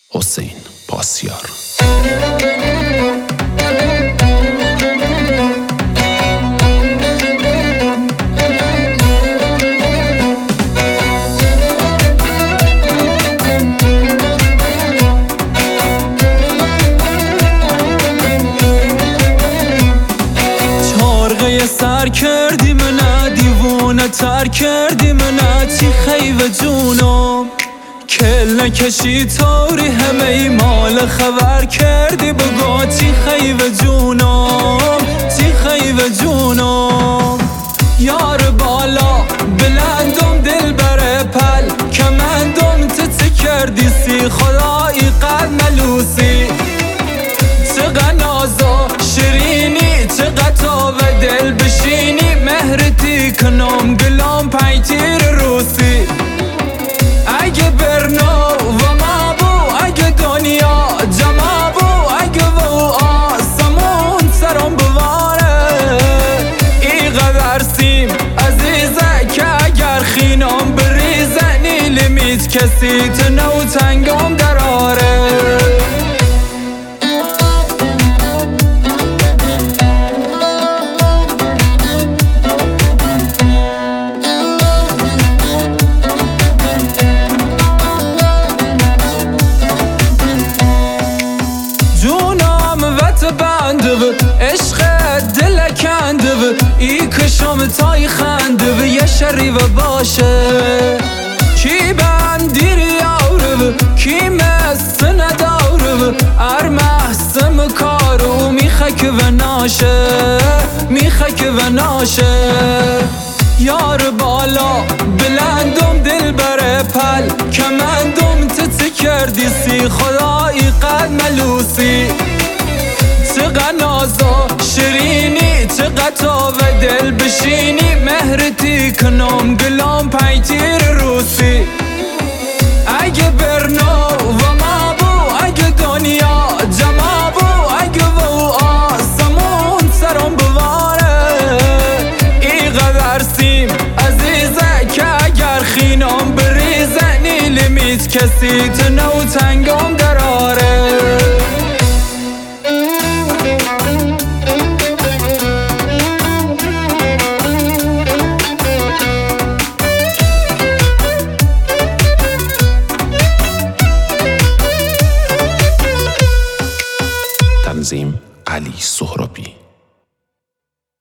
حسین پاسیار. سر کردی منه دیوونه تر کردی منه چی خیوه جونم کل نکشی تاری همه ای مال خبر کردی بگو چی خیوه جونم چی خیوه جونم یار بالا بلندم دل بره پل کمندم تت کردی سی خدایی قد ملوسی چقدر نازا شیرینی چقدر تا و دل بشینی مهرتی کنم گلام پیتیر روسی اگه برنو و ما بو اگه دنیا جمع بو اگه و آسمون سرم بواره ای قدر سیم عزیزه که اگر خینام بریزه نیلمیت کسی تنو تنگم دراره عشق دل کنده و ای کشم تای خنده و یه شریف باشه کی بندیر یاره و کی مست نداره و ارمحسم کارو میخک و ناشه میخک و ناشه یار بالا بلندم دل بره پل کمندم تت کردی سی خدایی قد ملوسی چقدر نازا شیرینی چقدر تا و دل بشینی مهرتی کنم گلام پیتیر روسی اگه برنو و ما بو اگه دنیا جمع بو اگه و آسمون سرم بواره ای قدر سیم عزیزه که اگر خینام بریزه نیلمیت کسی تنو تنگم دراره